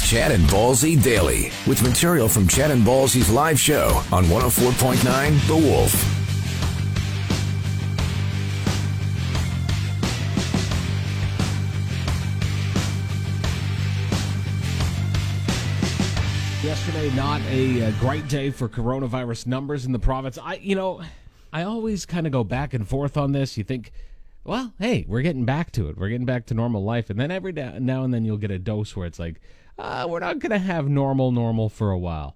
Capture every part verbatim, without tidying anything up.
Chad and Ballsy Daily, with material from Chad and Ballsy's live show on one oh four point nine The Wolf. Yesterday, not a, a great day for coronavirus numbers in the province. I, you know, I always kind of go back and forth on this. You think, well, hey, we're getting back to it. We're getting back to normal life. And then every now and then you'll get a dose where it's like, uh, we're not going to have normal, normal for a while.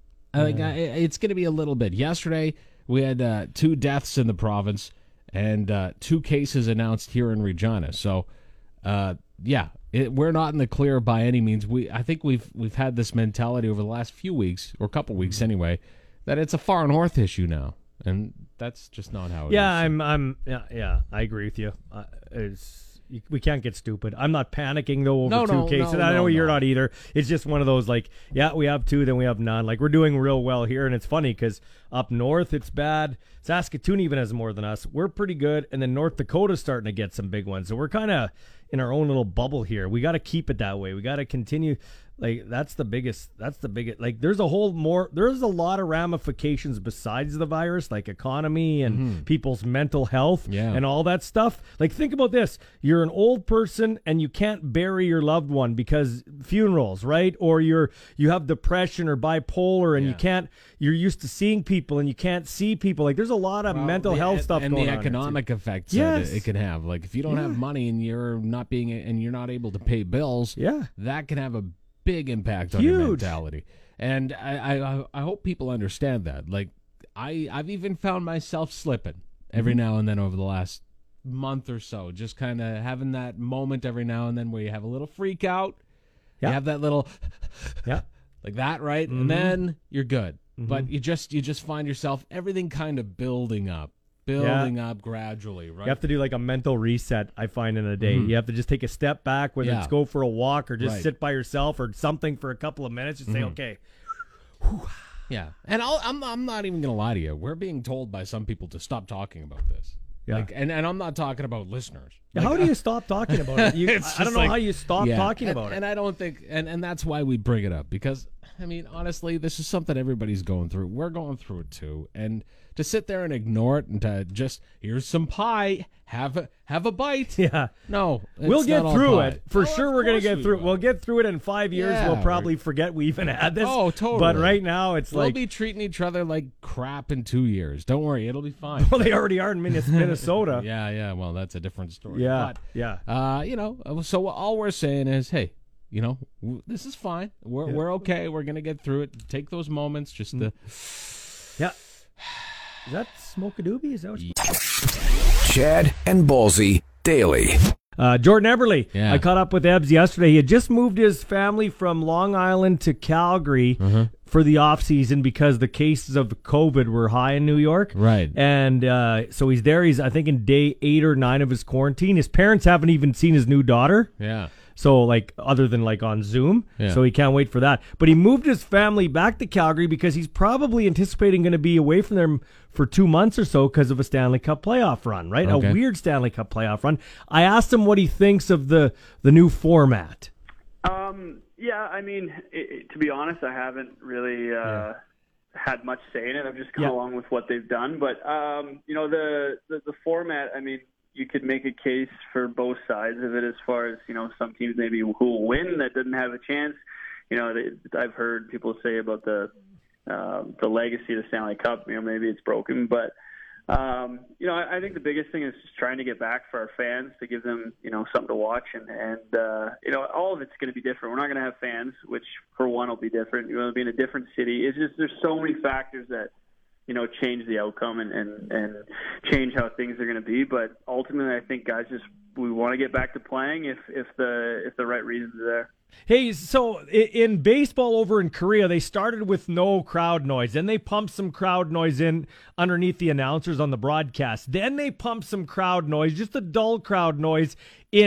I think uh, it's going to be a little bit. Yesterday, we had uh, two deaths in the province and uh, two cases announced here in Regina. So, uh, yeah, it, we're not in the clear by any means. We I think we've we've had this mentality over the last few weeks, or a couple weeks anyway, that it's a far north issue now, and that's just not how it yeah, is. I'm I'm yeah, yeah, I agree with you. Uh, it's we can't get stupid. I'm not panicking though over no, two no, cases. No, I know no, you're no. not either. It's just one of those like, yeah, we have two, then we have none. Like we're doing real well here, and it's funny because up north it's bad. Saskatoon even has more than us. We're pretty good, and then North Dakota's starting to get some big ones. So we're kind of in our own little bubble here. We got to keep it that way. We got to continue. Like that's the biggest. That's the biggest. Like there's a whole more. There's a lot of ramifications besides the virus, like economy and Mm-hmm. people's mental health Yeah. and all that stuff. Like think about this: you're an old person and you can't bury your loved one because funerals, right? Or you're you have depression or bipolar and Yeah. you can't. You're used to seeing people and you can't see people. Like there's a lot of Well, mental the- health stuff and going the on. economic effects Yes. that it, it can have. Like if you don't Yeah. have money and you're not being and you're not able to pay bills, Yeah. that can have a big impact on Huge. your mentality. And I, I I hope people understand that. Like I I've even found myself slipping every Mm-hmm. now and then over the last month or so, just kind of having that moment every now and then where you have a little freak out. Yeah. You have that little Yeah. like that, right? Mhm. And then you're good. Mhm. But you just you just find yourself everything kind of building up, building up gradually, right? You have to do like a mental reset, I find, in a day. Mhm. You have to just take a step back, whether Yeah. it's go for a walk or just Right. sit by yourself or something for a couple of minutes. Just say, Mhm. okay. Yeah, and I'll, I'm I'm not even gonna lie to you. We're being told by some people to stop talking about this. Yeah. Like, and, and I'm not talking about listeners. Yeah, Like, how do you stop talking about it? You, It's I just don't know like- how you stop yeah, talking and, about And it. I don't think, and, and that's why we bring it up, because, I mean, honestly, this is something everybody's going through. We're going through it too. And to sit there and ignore it and to just, here's some pie, have a, have a bite. Yeah. No, We'll it's get not all through pie. it. For Oh, sure of we're going to course get we through it. will. We'll get through it in five years. Yeah, we'll probably we're- forget we even had this. Oh, totally. But right now it's We'll like, be treating each other like crap in two years. Don't worry, it'll be fine. well, they already are in Minnes- Minnesota. Yeah, yeah. Well, that's a different story. Yeah. But, Yeah. uh, you know, so all we're saying is, hey, you know, w- this is fine. We're Yeah. we're okay. We're gonna get through it. Take those moments, just to. Yeah. Is that Smoke a Doobie? Is that what you- Chad and Ballsy Daily. Uh, Jordan Eberle. Yeah. I caught up with Ebbs yesterday. He had just moved his family from Long Island to Calgary Uh-huh. for the off season because the cases of COVID were high in New York. Right. And uh, so he's there. He's, I think, in day eight or nine of his quarantine. His parents haven't even seen his new daughter. Yeah. So, like, other than, like, on Zoom. Yeah. So he can't wait for that. But he moved his family back to Calgary because he's probably anticipating going to be away from them for two months or so because of a Stanley Cup playoff run, right? Okay. A weird Stanley Cup playoff run. I asked him what he thinks of the, the new format. Um, yeah, I mean, it, it, to be honest, I haven't really uh, Yeah. had much say in it. I've just gone Yeah. along with what they've done. But, um, you know, the, the, the format, I mean, you could make a case for both sides of it as far as, you know, some teams maybe who will win that didn't have a chance. You know, they, I've heard people say about the uh, the legacy of the Stanley Cup, you know, maybe it's broken. But, um, you know, I, I think the biggest thing is just trying to get back for our fans to give them, you know, something to watch. And, and uh, you know, all of it's going to be different. We're not going to have fans, which for one will be different. You're going to be in a different city. It's just there's so many factors that, you know, change the outcome and, and, and change how things are going to be. But ultimately, I think guys just we want to get back to playing if, if the if the right reasons are there. Hey, so i- in baseball over in Korea, they started with no crowd noise. Then they pumped some crowd noise in underneath the announcers on the broadcast. Then they pumped some crowd noise, just a dull crowd noise, in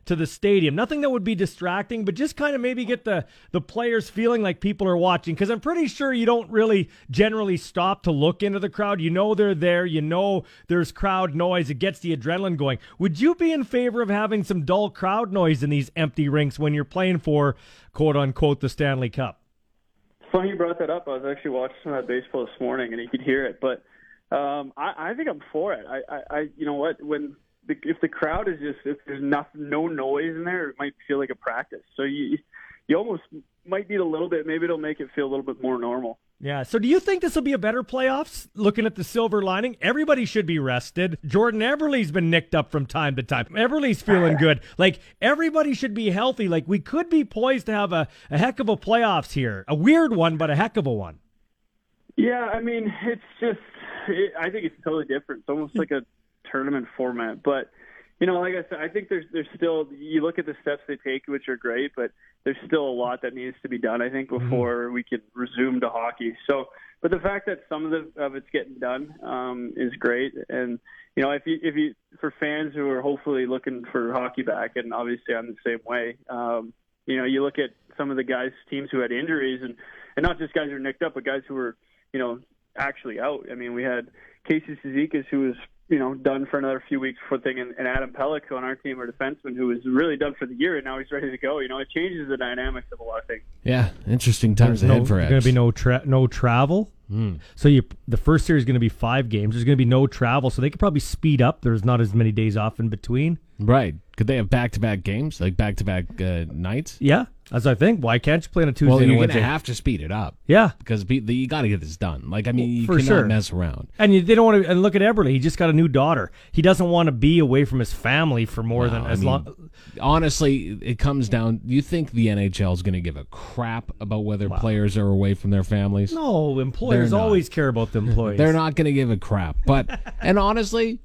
to the stadium. Nothing that would be distracting, but just kind of maybe get the, the players feeling like people are watching, because I'm pretty sure you don't really generally stop to look into the crowd. You know they're there. You know there's crowd noise. It gets the adrenaline going. Would you be in favor of having some dull crowd noise in these empty rinks when you're playing for, quote-unquote, the Stanley Cup? It's funny you brought that up. I was actually watching some of that baseball this morning, and you could hear it. But um, I, I think I'm for it. I, I, I you know what, when the, if the crowd is just, if there's nothing, no noise in there, it might feel like a practice. So you you almost might need a little bit. Maybe it'll make it feel a little bit more normal. Yeah, so do you think this will be a better playoffs, looking at the silver lining? Everybody should be rested. Jordan Eberle's been nicked up from time to time. Eberle's feeling good. Like, everybody should be healthy. Like, we could be poised to have a, a heck of a playoffs here. A weird one, but a heck of a one. Yeah, I mean, it's just, it, I think it's totally different. It's almost like a tournament format. But, you know, like I said, I think there's there's still, you look at the steps they take, which are great, but there's still a lot that needs to be done, I think, before we can resume to hockey. So, but the fact that some of the of it's getting done um, is great. And, you know, if you if you for fans who are hopefully looking for hockey back, and obviously I'm the same way, um, you know, you look at some of the guys, teams who had injuries, and, and not just guys who were nicked up, but guys who were, you know, actually out. I mean, we had Casey Cizikas, who was, you know, done for another few weeks for thing, and, and Adam Pelech on our team, our defenseman, who was really done for the year, and now he's ready to go. You know, it changes the dynamics of a lot of things. Yeah, interesting times There's ahead no, for There's X. going to be no tra- no travel. Mm. So you the first series is going to be five games. There's going to be no travel, so they could probably speed up. There's not as many days off in between. Right. Could they have back-to-back games, like back-to-back uh, nights? Yeah, as I think. Why can't you play on a Tuesday Well, and you're Wednesday? going to have to speed it up. Yeah. Because be, the, you got to get this done. Like, I mean, you For cannot sure. mess around. And you, they don't want to. And look at Eberle. He just got a new daughter. He doesn't want to be away from his family for more No, than I as mean, long. Honestly, it comes down. You think the N H L is going to give a crap about whether players are away from their families? No, employers They're not. always care about the employees. They're not going to give a crap. But and honestly,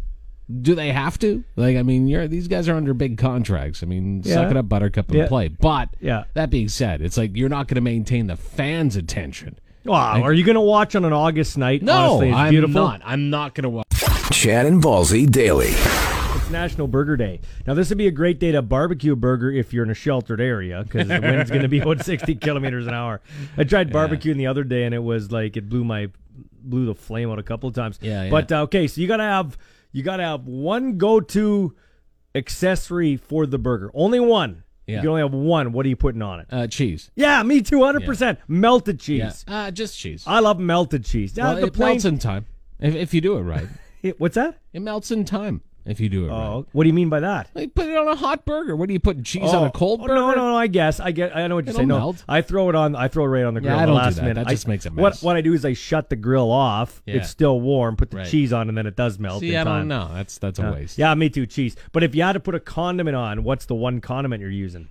do they have to? Like, I mean, you're these guys are under big contracts. I mean, Yeah. suck it up, Buttercup, and Yeah. play. But Yeah. that being said, it's like you're not going to maintain the fans' attention. Wow, are you going to watch on an August night? No, Honestly, it's I'm beautiful. not. I'm not going to watch. Chad and Ballsy Daily. It's National Burger Day. Now, this would be a great day to barbecue a burger if you're in a sheltered area, because the wind's going to be about sixty kilometers an hour. I tried barbecuing the other day, and it was like it blew my blew the flame out a couple of times. Yeah, yeah. But uh, okay, so you got to have you got to have one go-to accessory for the burger. Only one. Yeah. You can only have one. What are you putting on it? Uh, cheese. Yeah, me too, one hundred percent. Melted Yeah. cheese. Uh, just cheese. I love melted cheese. Now, well, the it plain, melts in time. If, if you do it right. it- what's that? It melts in time if you do it right. Oh, what do you mean by that? Like, put it on a hot burger. What do you put cheese on a cold oh, burger? No, no, no. I guess I get. I know what you're It'll saying. No, melt. I throw it on. I throw it right on the Yeah, grill. I the don't do last that. minute. That just I, makes it What mess. what I do is I shut the grill off. Yeah. It's still warm. Put the Right. cheese on, and then it does melt. See, in I time. don't know. That's that's a Yeah. waste. Yeah, me too. Cheese. But if you had to put a condiment on, what's the one condiment you're using?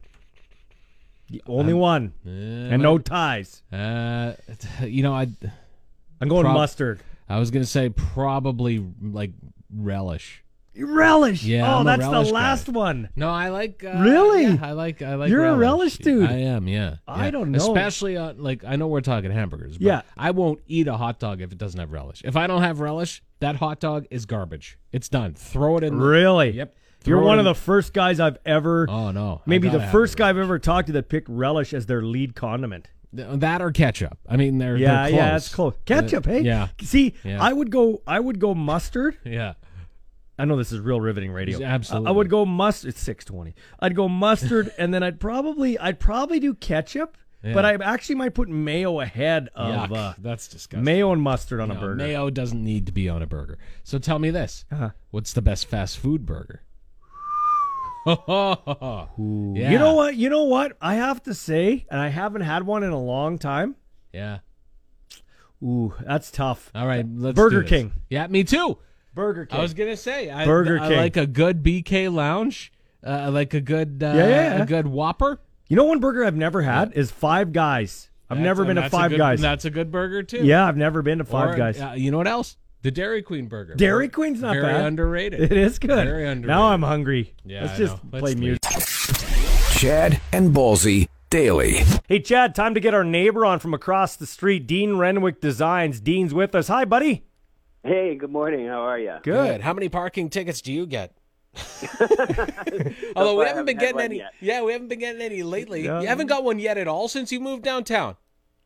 The only one, Uh, and no ties. Uh, you know, I I'm going Prob- mustard. I was gonna say probably like relish. Relish. Yeah, Oh, I'm a that's relish the guy. last one. No, I like. Uh, Really? yeah, I like. I like. You're a relish dude. I am. Yeah. I yeah. don't know. Especially on like I know we're talking hamburgers. But Yeah. I won't eat a hot dog if it doesn't have relish. If I don't have relish, that hot dog is garbage. It's done. Throw it in. the- Really? Yep. You're Throw it one in- of the first guys I've ever. Oh no. I Maybe the gotta have first it. guy I've ever talked to that picked relish as their lead condiment. That or ketchup. I mean, they're Yeah, they're close. yeah, it's close. Ketchup, Uh, hey. Yeah. See, Yeah. I would go. I would go mustard. Yeah. I know this is real riveting radio. Absolutely. I, I would go mustard. It's six twenty. I'd go mustard, and then I'd probably, I'd probably do ketchup. Yeah. But I actually might put mayo ahead of Yuck. uh, That's disgusting. mayo and mustard on a No, burger. Mayo doesn't need to be on a burger. So tell me this: Uh-huh. what's the best fast food burger? yeah. You know what? You know what? I have to say, and I haven't had one in a long time. Yeah. Ooh, that's tough. All right. Let's Burger do this. King. Yeah, me too. Burger King. I was gonna say I, Burger I King. like a good B K Lounge. Uh, I like a good uh, Yeah, yeah, yeah. a good Whopper. You know, one burger I've never had is Five Guys. I've That's- never been and to that's a Five good- Guys. That's a good burger too. Yeah, I've never been to Five Or, Guys. uh, you know what else? The Dairy Queen burger. Dairy Queen's not Very bad. underrated. It is good. Very underrated. Now I'm hungry. Yeah, Let's I just know. Let's play leave. music. Chad and Ballsy Daily. Hey, Chad, time to get our neighbor on from across the street, Dean Renwick Designs. Dean's with us. Hi, buddy. Hey, good morning. How are you? Good. How many parking tickets do you get? Although we I haven't been had getting one any. yet. Yeah, we haven't been getting any lately. Yeah. You haven't got one yet at all since you moved downtown.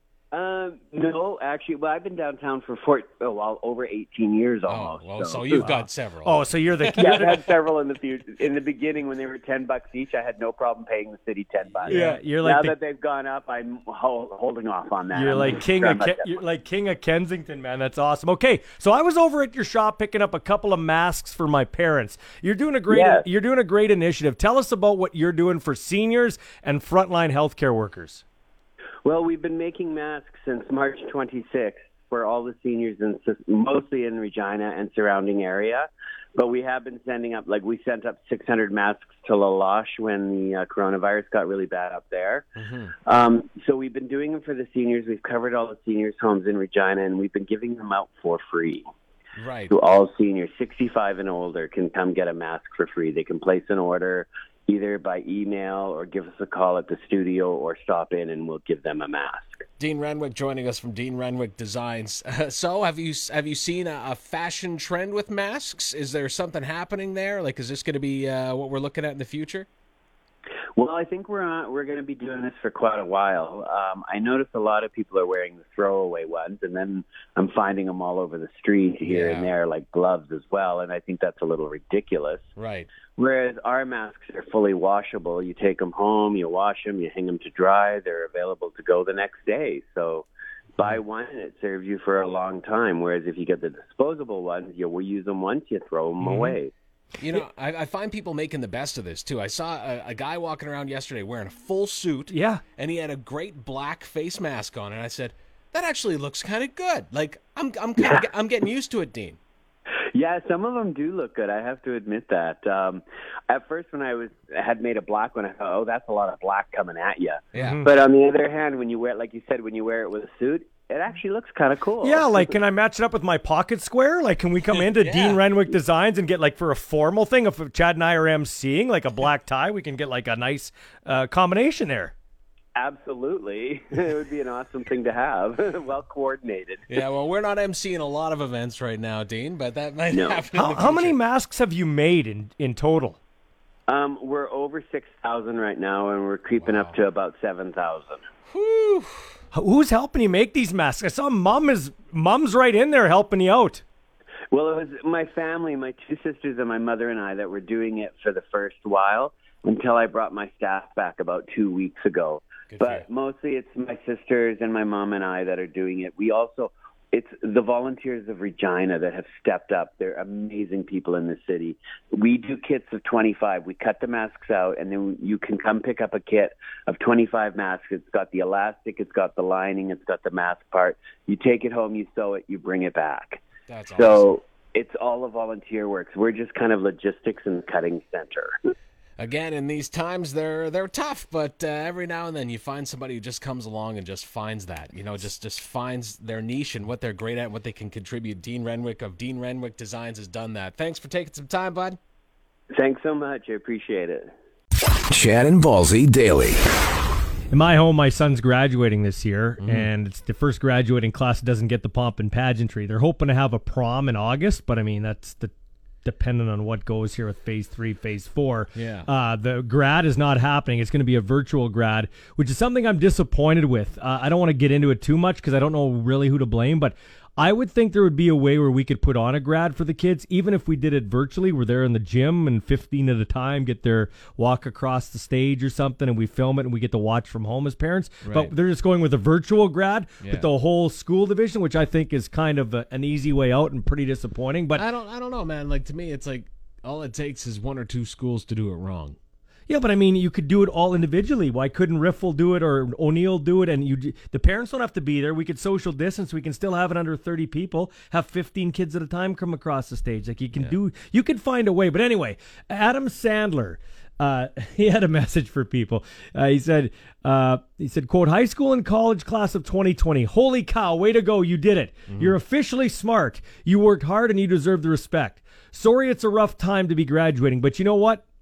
Um, no, actually, well, I've been downtown for four, oh, well, over eighteen years Oh, almost. well, so you've got several. Oh, so you're the Yeah, I've had several in the future. In the beginning, when they were ten bucks each, I had no problem paying the city ten bucks. Yeah, you're like now the- that they've gone up, I'm ho- holding off on that. You're I'm like king of grandma Ke- said- you're like king of Kensington, man. That's awesome. Okay, so I was over at your shop picking up a couple of masks for my parents. You're doing a great Yes. you're doing a great initiative. Tell us about what you're doing for seniors and frontline healthcare workers. Well, we've been making masks since March twenty-sixth for all the seniors, in, mostly in Regina and surrounding area. But we have been sending up, like we sent up six hundred masks to La Loche when the uh, coronavirus got really bad up there. Mm-hmm. Um, so we've been doing them for the seniors. We've covered all the seniors' homes in Regina, and we've been giving them out for free. Right. To all seniors, sixty-five and older, can come get a mask for free. They can place an order either by email or give us a call at the studio or stop in and we'll give them a mask. Dean Renwick joining us from Dean Renwick Designs. Uh, so, have you have you seen a, a fashion trend with masks? Is there something happening there? Like, is this going to be uh, what we're looking at in the future? Well, I think we're on, we're going to be doing this for quite a while. Um, I noticed a lot of people are wearing the throwaway ones, and then I'm finding them all over the street here Yeah. and there, like gloves as well, and I think that's a little ridiculous. Right. Whereas our masks are fully washable. You take them home, you wash them, you hang them to dry. They're available to go the next day. So buy one and it serves you for a long time. Whereas if you get the disposable ones, you will use them once, you throw them away. You know, I, I find people making the best of this, too. I saw a, a guy walking around yesterday wearing a full suit. Yeah. And he had a great black face mask on. And I said, that actually looks kind of good. Like, I'm I'm kinda, I'm getting used to it, Dean. Yeah, some of them do look good. I have to admit that. Um, at first, when I was had made a black one, I thought, "Oh, that's a lot of black coming at you." Yeah. But on the other hand, when you wear, like you said, when you wear it with a suit, it actually looks kind of cool. Yeah, like, can I match it up with my pocket square? Like, can we come into Yeah. Dean Renwick Designs and get, like, for a formal thing, if Chad and I are emceeing, like a black tie, we can get, like, a nice uh, combination there. Absolutely, it would be an awesome thing to have. Well coordinated. Yeah, well, we're not emceeing a lot of events right now, Dean, but that might No. happen in How, the how many future. masks have you made in, in total? Um, we're over six thousand right now, and we're creeping up to about seven thousand. Whew. Who's helping you make these masks? I saw Mom is Mom's right in there helping you out. Well, it was my family, my two sisters and my mother and I that were doing it for the first while until I brought my staff back about two weeks ago. Good for But you. mostly it's my sisters and my mom and I that are doing it. We also, it's the volunteers of Regina that have stepped up. They're amazing people in the city. We do kits of twenty-five. We cut the masks out, and then you can come pick up a kit of twenty-five masks. It's got the elastic, it's got the lining, it's got the mask part. You take it home, you sew it, you bring it back. That's awesome. So it's all a volunteer work. So we're just kind of logistics and cutting center. Again, in these times, they're they're tough, but uh, every now and then you find somebody who just comes along and just finds that, you know, just just finds their niche and what they're great at, what they can contribute. Dean Renwick of Dean Renwick Designs has done that. Thanks for taking some time, bud. Thanks so much. I appreciate it. Chad and Ballsy Daily. In my home, my son's graduating this year, Mm-hmm. and it's the first graduating class that doesn't get the pomp and pageantry. They're hoping to have a prom in August, but I mean, that's the dependent on what goes here with phase three, phase four. Yeah. Uh, the grad is not happening. It's going to be a virtual grad, which is something I'm disappointed with. Uh, I don't want to get into it too much because I don't know really who to blame, but I would think there would be a way where we could put on a grad for the kids, even if we did it virtually. We're there in the gym and fifteen at a time get their walk across the stage or something, and we film it and we get to watch from home as parents. Right. But they're just going with a virtual grad Yeah. with the whole school division, which I think is kind of a, an easy way out and pretty disappointing. But I don't I don't know, man. Like, to me, it's like all it takes is one or two schools to do it wrong. yeah, but I mean, you could do it all individually. Why couldn't Riffle do it or O'Neill do it? And you, the parents don't have to be there. We could social distance. We can still have it under thirty people. Have fifteen kids at a time come across the stage. Like you can do, you could find a way. But anyway, Adam Sandler, uh, he had a message for people. Uh, he said, uh, he said, quote, high school and college class of twenty twenty. Holy cow, way to go. You did it. Mm-hmm. You're officially smart. You worked hard and you deserve the respect. Sorry, it's a rough time to be graduating, but you know what?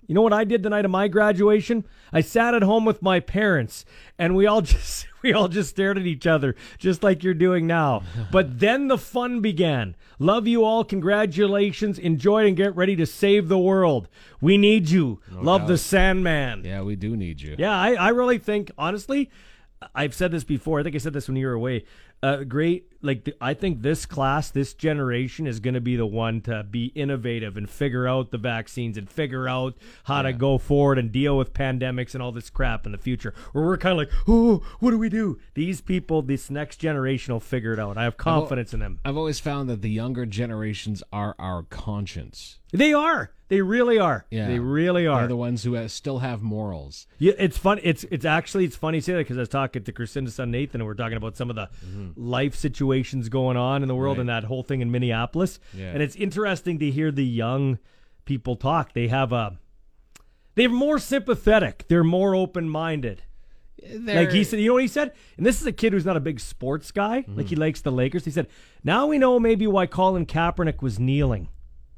You know what I did the night of my graduation? I sat at home with my parents, and we all just we all just stared at each other, just like you're doing now. But then the fun began. Love you all. Congratulations. Enjoy and get ready to save the world. We need you. No Love doubt. the Sandman. Yeah, we do need you. Yeah, I, I really think, honestly, I've said this before. I think I said this when you were away. Uh, great. Like, the, I think this class, this generation is going to be the one to be innovative and figure out the vaccines and figure out how to go forward and deal with pandemics and all this crap in the future. Where we're kind of like, oh, what do we do? These people, this next generation will figure it out. I have confidence in them. I've always found that the younger generations are our conscience. They are. They really are. Yeah, They really are. They're the ones who uh, still have morals. Yeah, it's fun. It's it's actually it's funny you say that because I was talking to Crescenda's son Nathan, and we're talking about some of the mm-hmm. life situations going on in the world Right. and that whole thing in Minneapolis. Yeah. And it's interesting to hear the young people talk. They have a they're more sympathetic. They're more open minded. Like he said, you know what he said? And this is a kid who's not a big sports guy. Mm-hmm. Like he likes the Lakers. He said, now we know maybe why Colin Kaepernick was kneeling.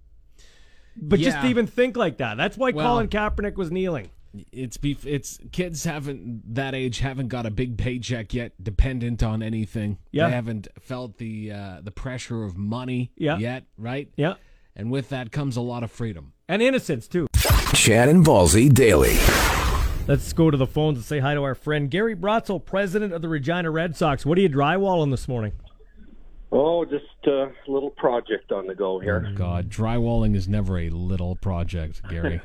But Yeah. just to even think like that. That's why Well, Colin Kaepernick was kneeling. It's beef. It's kids haven't that age haven't got a big paycheck yet, dependent on anything. Yeah. They haven't felt the uh, the pressure of money Yeah. yet, right? Yeah. And with that comes a lot of freedom. And innocence, too. Chad and Ballsy Daily. Let's go to the phones and say hi to our friend Gary Brotzel, president of the Regina Red Sox. What are you drywalling this morning? Oh, just a little project on the go here. Oh, God, drywalling is never a little project, Gary.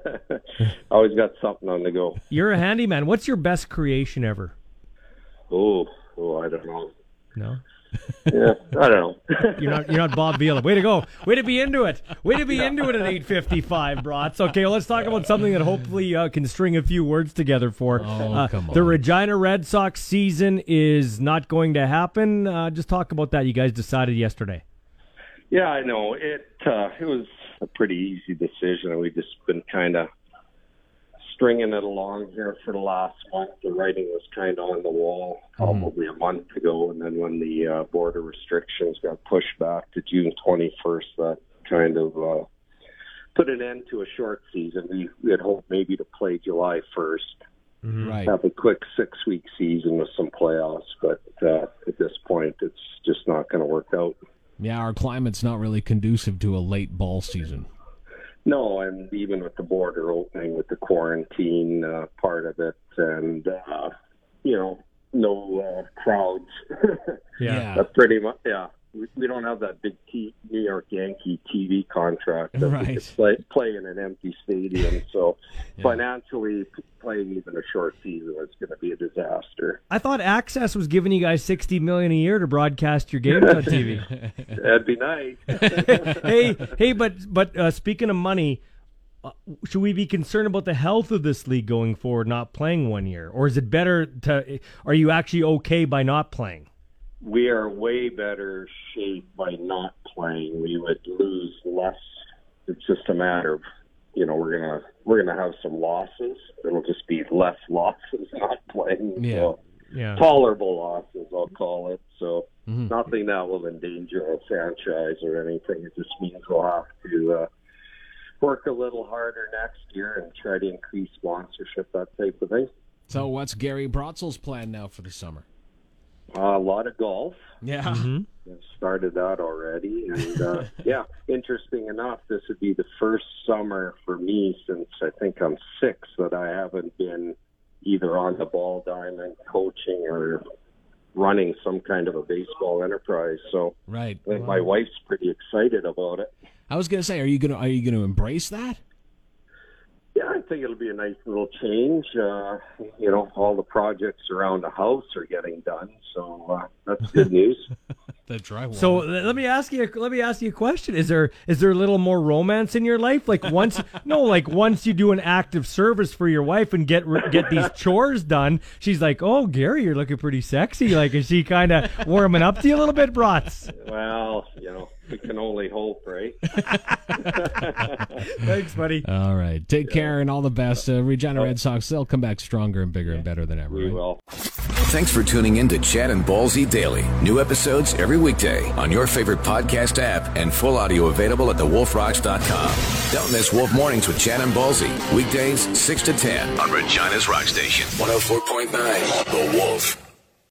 Always got something on the go. You're a handyman. What's your best creation ever? Oh, oh, I don't know. No? Yeah, I don't know. You're not you're not Bob Vila. Way to go. Way to be into it. Way to be into it at eight fifty-five, Brats. Okay, well, let's talk about something that hopefully uh, can string a few words together for. Oh, uh, come on. The Regina Red Sox season is not going to happen. Uh, just talk about that. You guys decided yesterday. Yeah, I know. It uh, it was a pretty easy decision. We've just been kind of stringing it along here for the last month. The writing was kind of on the wall probably mm. a month ago, and then when the uh, border restrictions got pushed back to June twenty-first, that kind of uh, put an end to a short season. We, we had hoped maybe to play July first, Mm-hmm. Right. have a quick six-week season with some playoffs, but uh, at this point, it's just not going to work out. Yeah, our climate's not really conducive to a late ball season. No, and even with the border opening, with the quarantine uh, part of it, and, uh, you know, no uh, crowds. Yeah. That's pretty much, yeah. We, we don't have that big T- New York Yankee T V contract that Right. we could play, play in an empty stadium. So Yeah. financially, playing even a short season is going to be a disaster. I thought Access was giving you guys sixty million dollars a year to broadcast your games on T V. That'd be nice. hey, hey, but but uh, speaking of money, uh, should we be concerned about the health of this league going forward, not playing one year, or is it better to? Are you actually okay by not playing? We are way better shape by not playing. We would lose less. It's just a matter of, you know, we're gonna we're gonna have some losses. It'll just be less losses not playing. Yeah. So, Yeah. tolerable losses, I'll call it. So Mhm. nothing that will endanger our franchise or anything. It just means we'll have to uh, work a little harder next year and try to increase sponsorship, that type of thing. So what's Gary Brotzel's plan now for the summer? Uh, a lot of golf. Yeah. Mm-hmm. I've started that already, and uh, yeah, interesting enough, this would be the first summer for me since I think I'm six that I haven't been either on the ball diamond, coaching, or running some kind of a baseball enterprise. So Right. I think my wife's pretty excited about it. I was gonna say, are you gonna are you gonna embrace that? Yeah, I think it'll be a nice little change. Uh, you know, all the projects around the house are getting done, so uh, that's good news. The drywall. So let me ask you. Let me ask you a question. Is there is there a little more romance in your life? Like once, no, like once you do an act of service for your wife and get get these chores done, she's like, "Oh, Gary, you're looking pretty sexy." Like, is she kind of warming up to you a little bit, Brats? Well, you know, we can only hope, right? Thanks, buddy. All right. Take care and all the best. Uh, Regina Red Sox, they'll come back stronger and bigger and better than ever. We Right? will. Thanks for tuning in to Chad and Ballsy Daily. New episodes every weekday on your favorite podcast app and full audio available at the wolf rocks dot com. Don't miss Wolf Mornings with Chad and Ballsy. Weekdays, six to ten on Regina's Rock Station. one oh four point nine The Wolf.